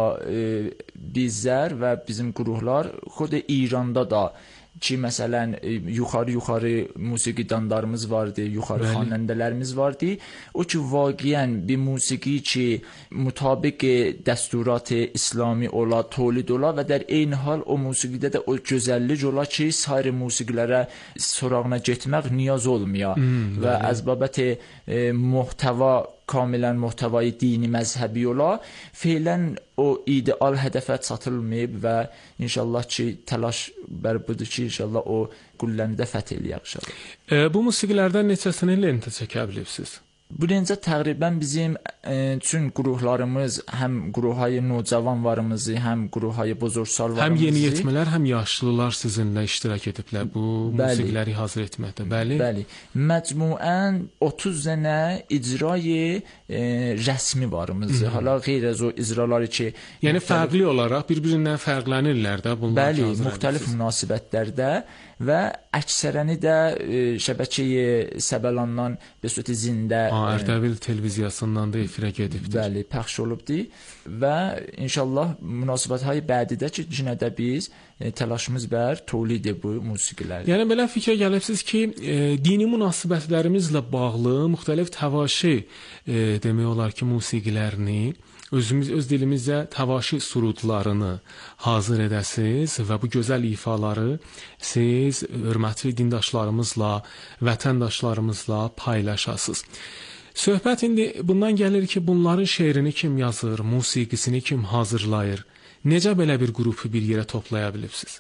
bizlər və bizim qurumlar, xud İranda da ki, məsələn, yuxarı musiqidanlarımız vardı, yuxarı xanəndələrimiz vardı. O ki, vaqiən bir musiqi ki, mütabiq dəsturat-ı İslami ola, tolid ola və der eyni hal o musiqidə də o gözəllik ola ki, sair musiqilərə sorağına getmək niyaz olmaya və əzbabət muhtəva kamilən muhtəvayı dini məzhəbi ola, feylən o ideal hədəfə çatılmayıb və inşallah ki, təlaş bər budur ki, inşallah o qülləni də fəth eləyək inşallah. Bu musiqilərdən neçəsini lentə çəkə bilibsiz? Bu lentə təqribən bizim üçün qurumlarımız, həm qurumhay nocavanlarımızı, həm qurumhay buzursallarımızı, həm yeniyetmələr, həm yaşlılar sizinlə iştirak ediblər bu musiqiləri hazır etməkdə. Bəli. Bəli. Məcmuən 30 dənə icrayı rəsmi varımızdır. Hala qeyr az o icraları ki, yəni fərqli olaraq bir-birindən fərqlənirlər də bunlar. Bəli, müxtəlif münasibətlərdə və əksərəni də şəbəkəyi Səbəlandan bir sürət zində Ərdəbil televiziyasından da efirə gedibdir. Bəli, pəxş olubdur və inşallah münasibətləri bədidə ki, yenə də biz təlaşımız bər tolid bu musiqiləri. Yəni belə fikrə gəlibsiz ki, dini münasibətlərimizlə bağlı müxtəlif təvaşi demək olar ki, musiqilərini öz dilimizdə təvaşi surudlarını hazır edəsiz və bu gözəl ifaları siz hörmətli dindaşlarımızla, vətəndaşlarımızla paylaşasınız. Söhbət indi bundan gəlir ki, bunların şeirini kim yazır, musiqisini kim hazırlayır? Necə belə bir qrupu bir yerə toplaya bilibsiz?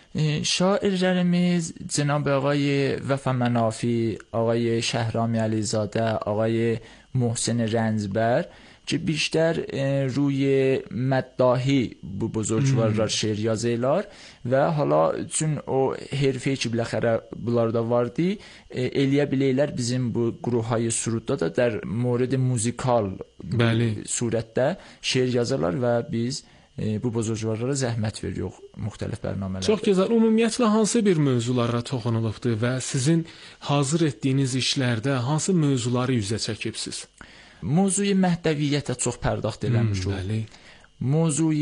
şaعرlərimiz Cənab آقای وفا منافی، آقای شهرامی علیزاده، آقای محسن رنجبر که بیشتر روی مداحی bu buzurgvarlar şeir yazırlar və hala üçün o herfeyi ki biləxərə bunlarda vardı, eləyə biləylər bizim bu quruhayı surudda da der mورد muzikal surətdə şeir yazırlar və biz bu buzurgvarlara zəhmət veririk müxtəlif bərnamələrdə. Çox gözəl. Ümumiyyətlə hansı bir mövzulara toxunulubdur və sizin hazır etdiyiniz işlərdə hansı mövzuları üzə çəkibsiz? موضوع مهدویت çox pərdaxt eləmişik. موضوع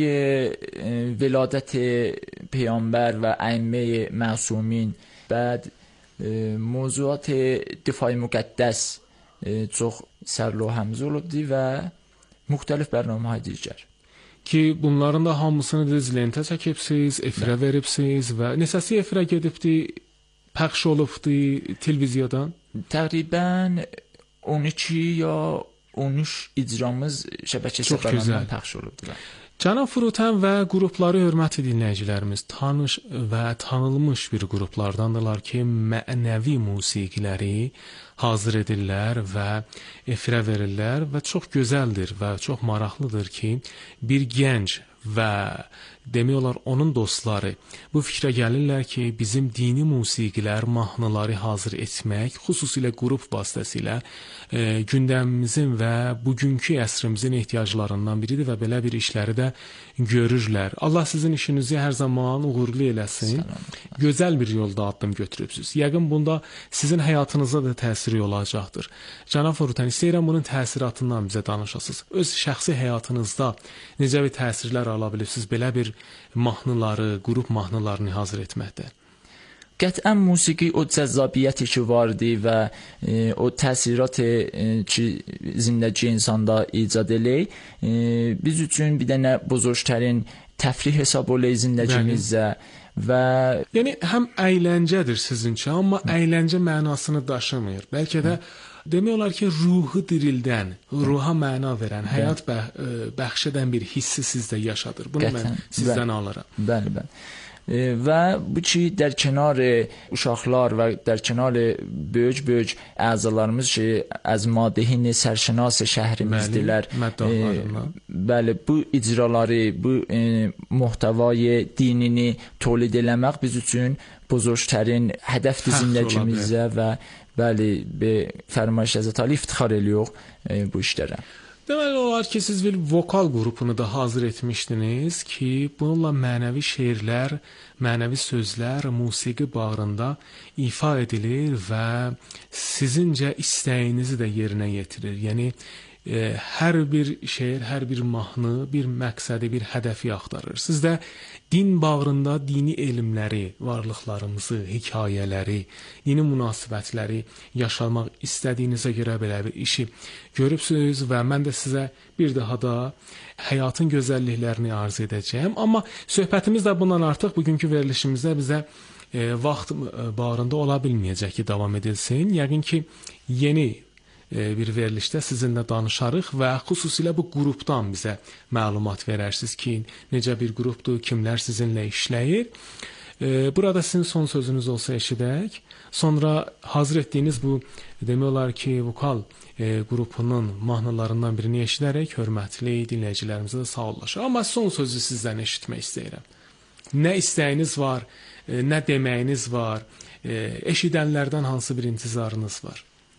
ولادت پیامبر و ائمه معصومین، بعد موضوعات دفاع مقدس çox sərlohəmiz olubdu və müxtəlif bərnamələr digər. Ki bunların da hamısını düz lentə çəkibsiz, efirə veribsiz və neçəsi efirə gedibdi, pəxş olubdu televiziyadan? Təqribən 12 ya 13 icramız şəbəkə səfərlərindən pəxş olubdur. Cənab Furutən və qrupları hörmətli dinləyicilərimiz tanış və tanınmış bir qruplardandırlar ki, mənəvi musiqiləri hazır edirlər və efirə verirlər və çox gözəldir və çox maraqlıdır ki, bir gənc və demək olar onun dostları bu fikrə gəlirlər ki, bizim dini musiqilər, mahnıları hazır etmək, xüsusilə qrup vasitəsilə gündəmimizin və bugünkü əsrimizin ehtiyaclarından biridir və belə bir işləri də görürlər. Allah sizin işinizi hər zaman uğurlu eləsin. Gözəl bir yolda addım götürübsünüz. Yəqin bunda sizin həyatınıza da təsiri olacaqdır. Cənab Furutən, istəyirəm bunun təsiratından bizə danışasınız. Öz şəxsi həyatınızda necə bir təsirlər ala bilirsiniz belə bir mahnıları, qrup mahnılarını hazır etməkdə? قطعا موسیقی o cəzabiyyəti ki vardı və o təsiratı ki zindəki insanda icad eləyir, biz üçün bir dənə buzurştərin təfrih hesab olay zindəcimizdə və yəni həm əyləncədir sizinki, amma əyləncə mənasını daşımır. Bəlkə də demək olar ki, ruhu dirildən, ruha məna verən, həyat bəxş edən bir hissi sizdə yaşadır. Bunu mən sizdən alıram. Bəli, bəli. و bu ki در کنار uşaqlar və در کنار böyük əzalarımız ki az maddehin sərşənas şəhrimizdirlər. Bəli, bu icraları, bu muhtevای dinini tolid eləmək biz üçün buzurştərin hədəfdir zindagimizdə və bəli, be fərmayış Həzrət Ali iftixar eləyox bu işlərə. Deməli olar ki, siz bir vokal qrupunu da hazır etmişdiniz ki, bununla mənəvi şeirlər, mənəvi sözlər musiqi bağrında ifa edilir və sizincə istəyinizi də yerinə yetirir. Yəni hər bir şeir, hər bir mahnı bir məqsədi, bir hədəfi axtarır. Siz də din bağrında dini elmləri, varlıqlarımızı, hekayələri, dini münasibətləri yaşamaq istədiyinizə görə belə bir işi görübsünüz və mən də sizə bir daha da həyatın gözəlliklərini arzu edəcəyəm. Amma söhbətimiz də bundan artıq bugünkü verilişimizdə bizə vaxt bağrında ola bilməyəcək ki, davam edilsin. Yəqin ki, yeni bir verilişdə sizinlə danışarıq və xüsusilə bu qrupdan bizə məlumat verərsiniz ki, necə bir qrupdur, kimlər sizinlə işləyir. Burada sizin son sözünüz olsa eşidək. Sonra hazır etdiyiniz bu demək olar ki, vokal qrupunun mahnılarından birini eşidərək hörmətli dinləyicilərimizə də sağollaşır. Amma son sözü sizdən eşitmək istəyirəm. Nə istəyiniz var, nə deməyiniz var, eşidənlərdən hansı bir intizarınız var?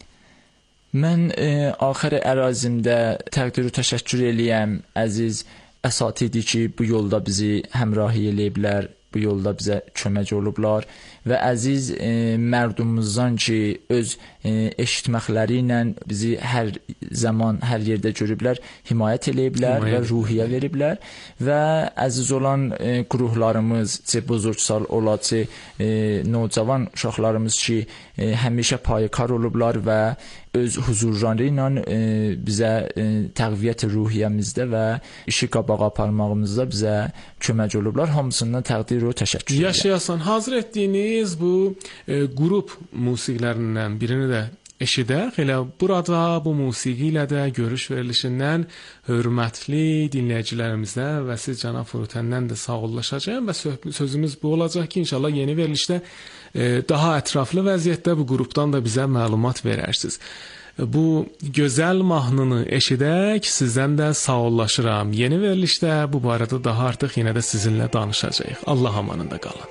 Mən axır ərazimdə təqdir və təşəkkür eləyəm əziz əsatidi ki, bu yolda bizi həmrahi eləyiblər, bu yolda bizə kömək olublar və əziz mərdumumuzdan ki, öz eşitməkləri ilə bizi hər zaman, hər yerdə görüblər, himayət eləyiblər və ruhiyyə veriblər və əziz olan qruhlarımız, buzurgsal ola, nocavan uşaqlarımız ki, həmişə payikar olublar və öz huzurları ilə bizə təqviyyət ruhiyyəmizdə və işi qabağa aparmağımızda bizə kömək olublar. Hamısından təqdir və təşəkkür edirəm. Yaşayasan, hazır etdiyiniz bu qrup musiqilərindən birini də eşidək. Elə burada bu musiqi ilə də görüş verilişindən hörmətli dinləyicilərimizlə və siz cənab Furutəndən də sağollaşacağım və sözümüz bu olacaq ki, inşallah yeni verilişdə daha ətraflı vəziyyətdə bu qrupdan da bizə məlumat verərsiniz. Bu gözəl mahnını eşidək, sizdən də sağollaşıram. Yeni verilişdə bu barədə daha artıq yenə də sizinlə danışacağıq. Allah amanında qalın.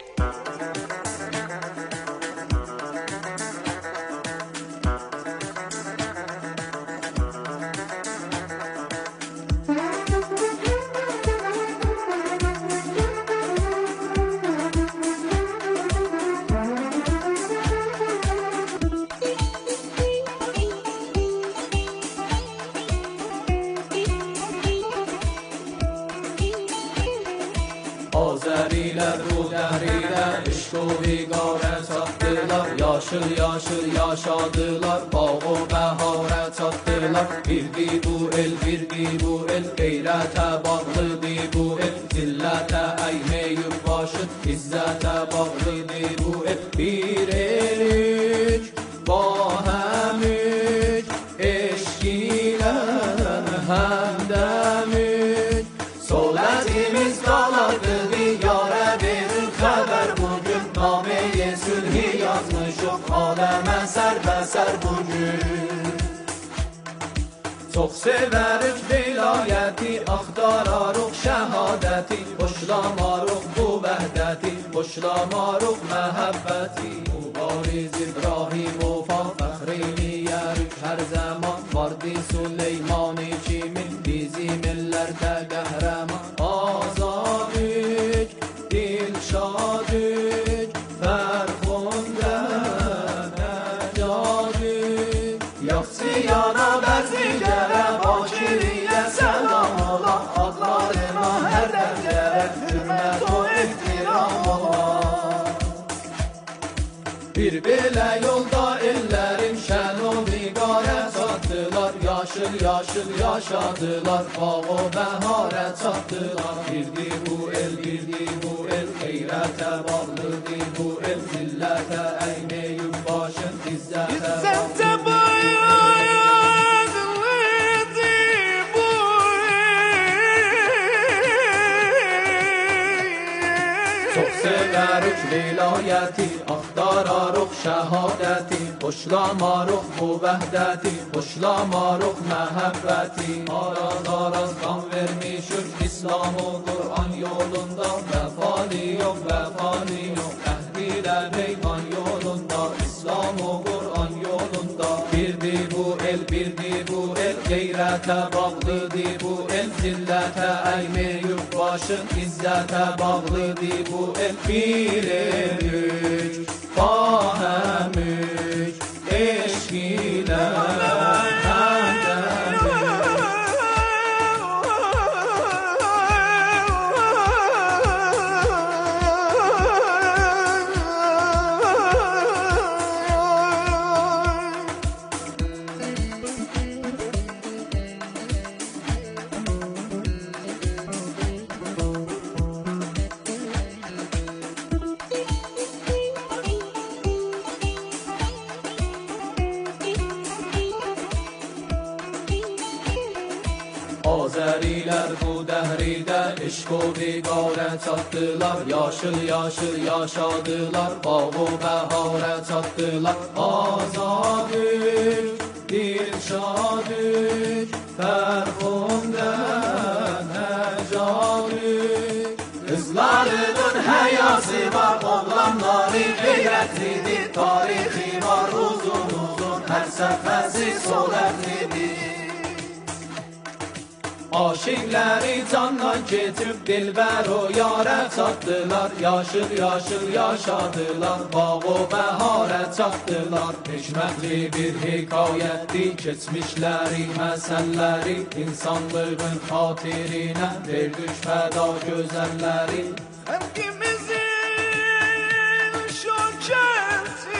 Azərilər bu dəhridə eşq o viqarə çatdılar, yaşıl yaşıl yaşadılar, bağ o bəhərə çatdılar. Birdi bu el, qeyrətə bağlıdır bu el, zillətə əyməyib başı, izzətə bağlıdır bu el. Bir elik, bahəmük, eşq ilə həmdəmük, solətimiz qalardı diyarə verir xəbər bugün, nameyi sülhi yazmışıq aləmə sərbəsər bugün. Çox sevərik vilayəti, axtararıq şəhadəti, boşlamarıq bu vəhdəti, boşlamarıq məhəbbəti. Mübariz İbrahimova fəxreyləyərik hər zaman, vardı Süleymani kimin bizim illərdə qəhrəman. Azadük, dilşadük, fərxundə nəcadük, yaxçıyana bəzigərə, bakiriyə səlam ola, adlarına hər dəf belə yolda ellərim şən o nigarə çatdılar. Yaşıl yaşıl yaşadılar, bağ o bəharə çatdılar. Girdi bu el, girdi bu el, xeyrətə bağlıdır bu el. Zillətə əynəyib başın, izzətə severük vilayeti, axtararıq şəhadəti, xoşlamarıq bu vəhdəti, xoşlamarıq məhəbbəti. Araz qan vermişük İslam o Qur'an yolunda, vəfali yox, vəfali yox, əhdilə peyman yolunda, İslam o Qur'an yolunda. Birdi bu el, birdi bu el, qeyrətə bağlıdır bu el. Zillətə əyməyib başın, izzətə bağlıdır bu el. Bir elük, fahemük, eşk ile Azərilər bu dəhridə eşq o biqarə çatdılar. Yaşıl yaşıl yaşadılar, bağ o bəharə çatdılar. Azadük, dilşadük, fərxundə nəcadük. Qızlarının həyası var, oğlanları qeyrətlidir. Tarixi var uzun uzun, hər səfəsi solətlidir. Aşıqləri candan keçib dilbər o yarə çatdılar. Yaşıl yaşıl yaşadılar, bağ o bəharə çatdılar. Hikmətli bir hekayətdir, keçmişləri, məsəlləri, insanlığın xatirinə verdik fəda gözəlləri. Həmkimizin şökəti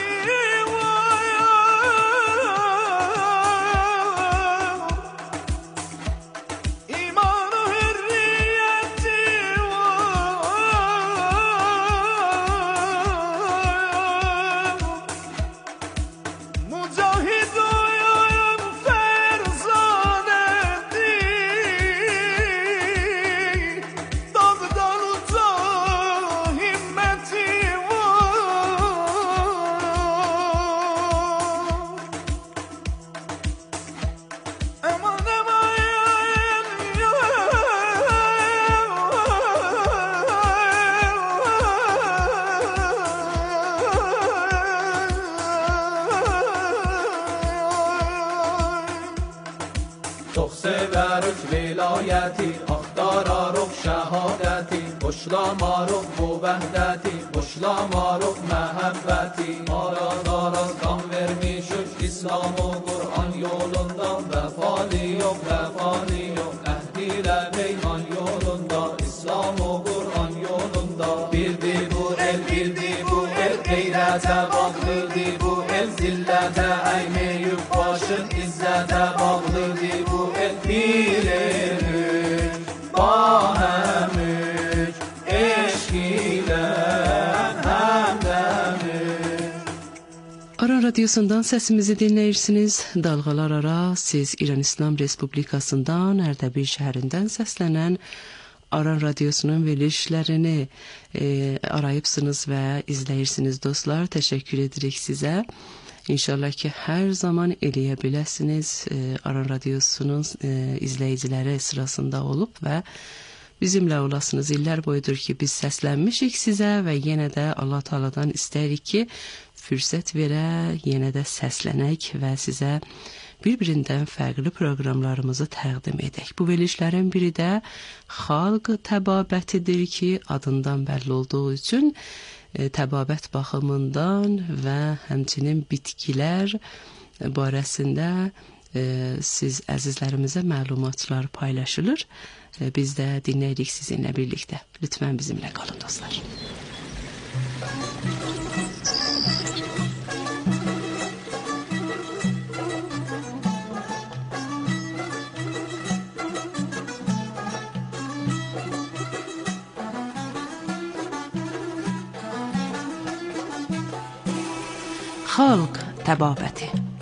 vilayeti, axtararıq şəhadəti, xoşlamarıq bu vəhdəti, xoşlamarıq məhəbbəti. Araz qan vermişük İslam o Qur'an yolunda, vəfali yox, vəfali yox, əhdilə peyman yolunda, İslam o Qur'an yolunda. Birdi bu el, birdi bu el, qeyrətə bağlıdır bu el. Zillətə əyməyib başın, izzətə bağlıdır bu el. Bir elük, bahemük, eşk ile həmdəmük. Aran Radyosu'ndan səsimizi dinləyirsiniz. Dalğalar ara siz İran İslam Respublikasından Ərdəbil şəhərindən səslənən Aran Radyosu'nun verilişlərini arayıbsınız və izləyirsiniz dostlar. Təşəkkür edirik sizə. İnşallah ki hər zaman eləyə biləsiniz. Aran Radyosu'nun izləyiciləri sırasında olub və bizimlə olasınız. İllər boyudur ki biz səslənmişik sizə və yenə də Allah Taala'dan istəyirik ki fürsət verə, yenə də səslənək və sizə bir-birindən fərqli proqramlarımızı təqdim edək. Bu verilişlərin biri də xalq təbabətidir ki, adından bəlli olduğu üçün təbabət baxımından və həmçinin bitkilər barəsində siz əzizlərimizə məlumatlar paylaşılır. Biz də dinləyirik sizinlə birlikdə. Lütfən bizimlə qalın dostlar. xalq təbabəti.